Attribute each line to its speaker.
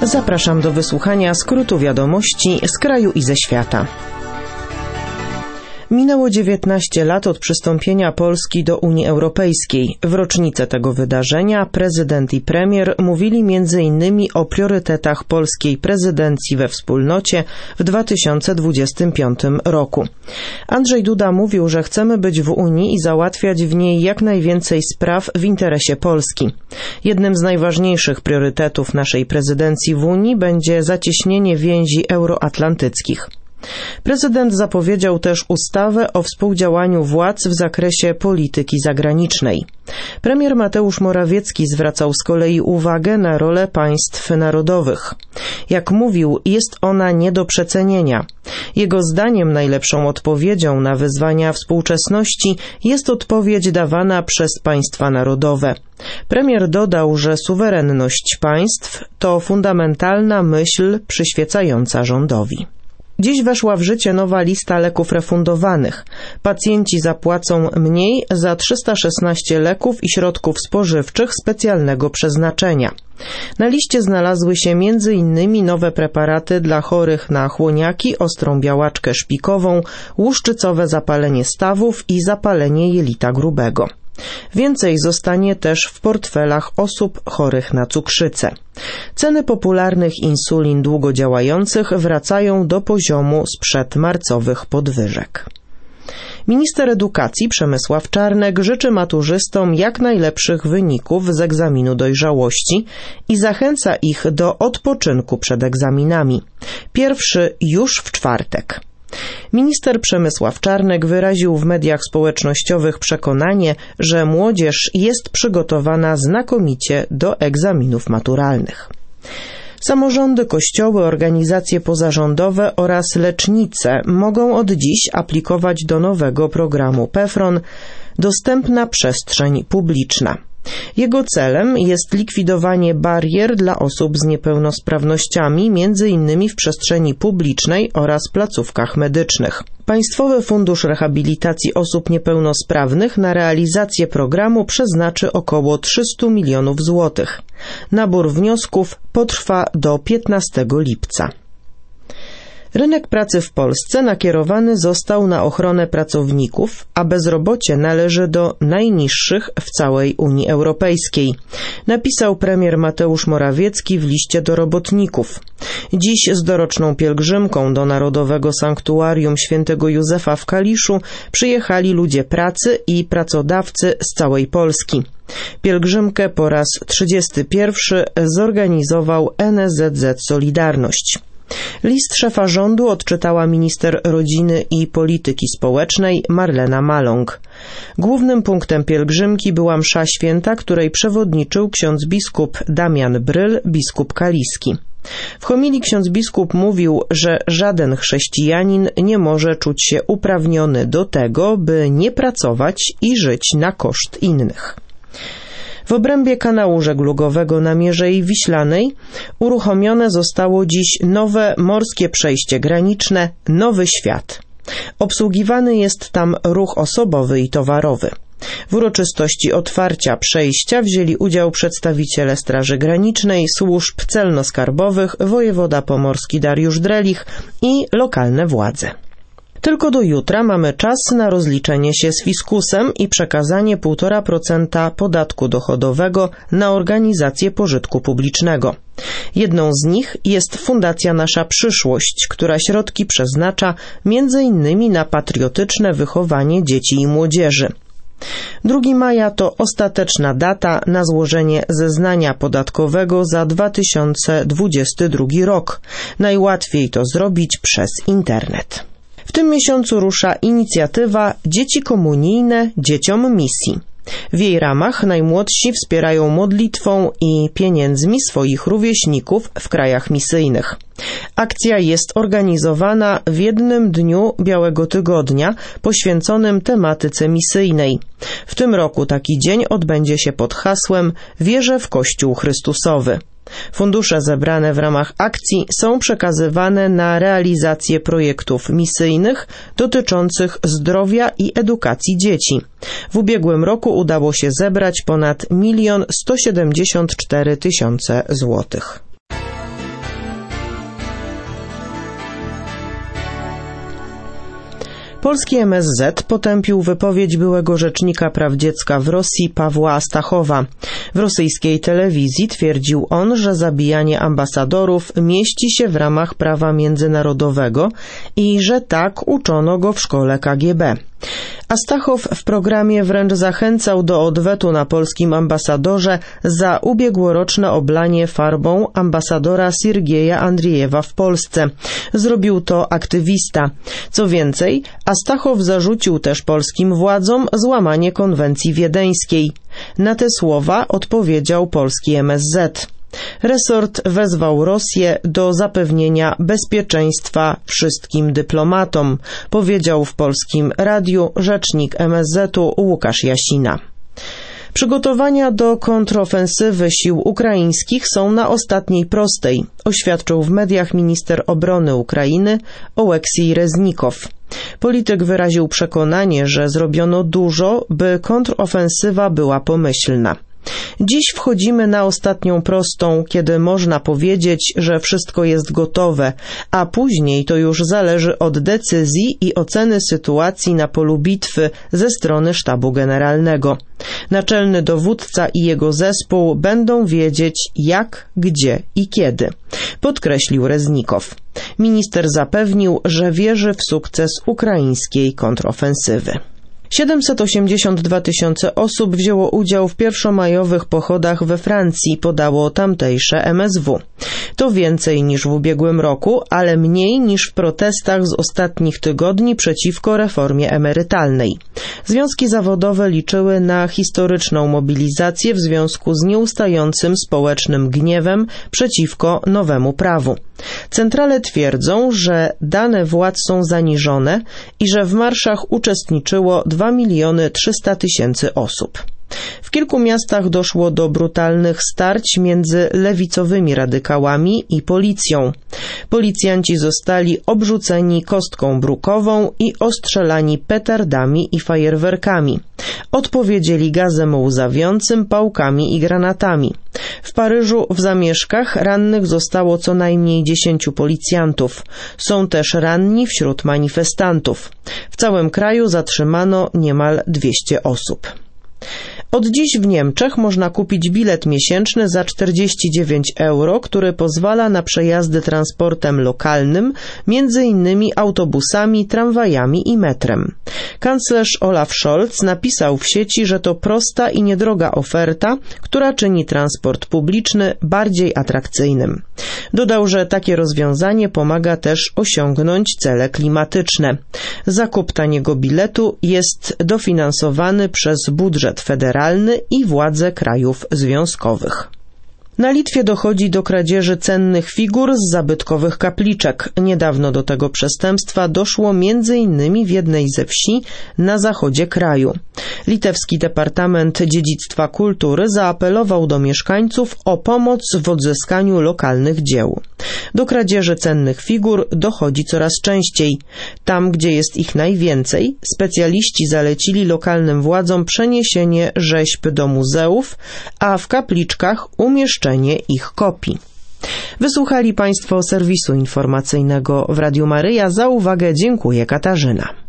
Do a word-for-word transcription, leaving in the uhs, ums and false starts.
Speaker 1: Zapraszam do wysłuchania skrótu wiadomości z kraju i ze świata. Minęło dziewiętnaście lat od przystąpienia Polski do Unii Europejskiej. W rocznicę tego wydarzenia prezydent i premier mówili między innymi o priorytetach polskiej prezydencji we wspólnocie w dwa tysiące dwudziestym piątym roku. Andrzej Duda mówił, że chcemy być w Unii i załatwiać w niej jak najwięcej spraw w interesie Polski. Jednym z najważniejszych priorytetów naszej prezydencji w Unii będzie zacieśnienie więzi euroatlantyckich. Prezydent zapowiedział też ustawę o współdziałaniu władz w zakresie polityki zagranicznej. Premier Mateusz Morawiecki zwracał z kolei uwagę na rolę państw narodowych. Jak mówił, jest ona nie do przecenienia. Jego zdaniem najlepszą odpowiedzią na wyzwania współczesności jest odpowiedź dawana przez państwa narodowe. Premier dodał, że suwerenność państw to fundamentalna myśl przyświecająca rządowi. Dziś weszła w życie nowa lista leków refundowanych. Pacjenci zapłacą mniej za trzysta szesnaście leków i środków spożywczych specjalnego przeznaczenia. Na liście znalazły się między innymi nowe preparaty dla chorych na chłoniaki, ostrą białaczkę szpikową, łuszczycowe zapalenie stawów i zapalenie jelita grubego. Więcej zostanie też w portfelach osób chorych na cukrzycę. Ceny popularnych insulin długodziałających wracają do poziomu sprzed marcowych podwyżek. Minister edukacji Przemysław Czarnek życzy maturzystom jak najlepszych wyników z egzaminu dojrzałości i zachęca ich do odpoczynku przed egzaminami. Pierwszy już w czwartek. Minister Przemysław Czarnek wyraził w mediach społecznościowych przekonanie, że młodzież jest przygotowana znakomicie do egzaminów maturalnych. Samorządy, kościoły, organizacje pozarządowe oraz lecznice mogą od dziś aplikować do nowego programu PEFRON Dostępna Przestrzeń Publiczna. Jego celem jest likwidowanie barier dla osób z niepełnosprawnościami, między innymi w przestrzeni publicznej oraz placówkach medycznych. Państwowy Fundusz Rehabilitacji Osób Niepełnosprawnych na realizację programu przeznaczy około trzysta milionów złotych. Nabór wniosków potrwa do piętnastego lipca. Rynek pracy w Polsce nakierowany został na ochronę pracowników, a bezrobocie należy do najniższych w całej Unii Europejskiej, napisał premier Mateusz Morawiecki w liście do robotników. Dziś z doroczną pielgrzymką do Narodowego Sanktuarium Świętego Józefa w Kaliszu przyjechali ludzie pracy i pracodawcy z całej Polski. Pielgrzymkę po raz trzydziesty pierwszy zorganizował N S Z Z Solidarność. List szefa rządu odczytała minister rodziny i polityki społecznej Marlena Maląg. Głównym punktem pielgrzymki była msza święta, której przewodniczył ksiądz biskup Damian Bryl, biskup kaliski. W homilii ksiądz biskup mówił, że żaden chrześcijanin nie może czuć się uprawniony do tego, by nie pracować i żyć na koszt innych. W obrębie kanału żeglugowego na Mierzei Wiślanej uruchomione zostało dziś nowe morskie przejście graniczne Nowy Świat. Obsługiwany jest tam ruch osobowy i towarowy. W uroczystości otwarcia przejścia wzięli udział przedstawiciele Straży Granicznej, służb celno-skarbowych, wojewoda pomorski Dariusz Drelich i lokalne władze. Tylko do jutra mamy czas na rozliczenie się z fiskusem i przekazanie półtora procent podatku dochodowego na organizacje pożytku publicznego. Jedną z nich jest Fundacja Nasza Przyszłość, która środki przeznacza między innymi na patriotyczne wychowanie dzieci i młodzieży. drugiego maja to ostateczna data na złożenie zeznania podatkowego za dwa tysiące dwudziesty drugi rok. Najłatwiej to zrobić przez internet. W tym miesiącu rusza inicjatywa Dzieci Komunijne Dzieciom Misji. W jej ramach najmłodsi wspierają modlitwą i pieniędzmi swoich rówieśników w krajach misyjnych. Akcja jest organizowana w jednym dniu Białego Tygodnia poświęconym tematyce misyjnej. W tym roku taki dzień odbędzie się pod hasłem Wierzę w Kościół Chrystusowy. Fundusze zebrane w ramach akcji są przekazywane na realizację projektów misyjnych dotyczących zdrowia i edukacji dzieci. W ubiegłym roku udało się zebrać ponad milion sto siedemdziesiąt cztery tysiące złotych. Polski M S Z potępił wypowiedź byłego rzecznika praw dziecka w Rosji Pawła Astachowa. W rosyjskiej telewizji twierdził on, że zabijanie ambasadorów mieści się w ramach prawa międzynarodowego i że tak uczono go w szkole K G B. Astachow w programie wręcz zachęcał do odwetu na polskim ambasadorze za ubiegłoroczne oblanie farbą ambasadora Siergieja Andriejewa w Polsce. Zrobił to aktywista. Co więcej, Astachow zarzucił też polskim władzom złamanie konwencji wiedeńskiej. Na te słowa odpowiedział polski M S Z. Resort wezwał Rosję do zapewnienia bezpieczeństwa wszystkim dyplomatom, powiedział w Polskim Radiu rzecznik M S Z-u Łukasz Jasina. Przygotowania do kontrofensywy sił ukraińskich są na ostatniej prostej, oświadczył w mediach minister obrony Ukrainy Oleksij Reznikow. Polityk wyraził przekonanie, że zrobiono dużo, by kontrofensywa była pomyślna. Dziś wchodzimy na ostatnią prostą, kiedy można powiedzieć, że wszystko jest gotowe, a później to już zależy od decyzji i oceny sytuacji na polu bitwy ze strony sztabu generalnego. Naczelny dowódca i jego zespół będą wiedzieć jak, gdzie i kiedy, podkreślił Reznikow. Minister zapewnił, że wierzy w sukces ukraińskiej kontrofensywy. siedemset osiemdziesiąt dwa tysiące osób wzięło udział w pierwszomajowych pochodach we Francji, podało tamtejsze M S W. To więcej niż w ubiegłym roku, ale mniej niż w protestach z ostatnich tygodni przeciwko reformie emerytalnej. Związki zawodowe liczyły na historyczną mobilizację w związku z nieustającym społecznym gniewem przeciwko nowemu prawu. Centrale twierdzą, że dane władz są zaniżone i że w marszach uczestniczyło dwa miliony trzysta tysięcy osób. W kilku miastach doszło do brutalnych starć między lewicowymi radykałami i policją. Policjanci zostali obrzuceni kostką brukową i ostrzelani petardami i fajerwerkami. Odpowiedzieli gazem łzawiącym, pałkami i granatami. W Paryżu w zamieszkach rannych zostało co najmniej dziesięciu policjantów. Są też ranni wśród manifestantów. W całym kraju zatrzymano niemal dwieście osób. Od dziś w Niemczech można kupić bilet miesięczny za czterdzieści dziewięć euro, który pozwala na przejazdy transportem lokalnym, między innymi autobusami, tramwajami i metrem. Kanclerz Olaf Scholz napisał w sieci, że to prosta i niedroga oferta, która czyni transport publiczny bardziej atrakcyjnym. Dodał, że takie rozwiązanie pomaga też osiągnąć cele klimatyczne. Zakup taniego biletu jest dofinansowany przez budżet federalny i władze krajów związkowych. Na Litwie dochodzi do kradzieży cennych figur z zabytkowych kapliczek. Niedawno do tego przestępstwa doszło między innymi w jednej ze wsi na zachodzie kraju. Litewski Departament Dziedzictwa Kultury zaapelował do mieszkańców o pomoc w odzyskaniu lokalnych dzieł. Do kradzieży cennych figur dochodzi coraz częściej. Tam, gdzie jest ich najwięcej, specjaliści zalecili lokalnym władzom przeniesienie rzeźb do muzeów, a w kapliczkach umieszczenie ich kopii. Wysłuchali Państwo serwisu informacyjnego w Radiu Maryja. Za uwagę dziękuję Katarzyna.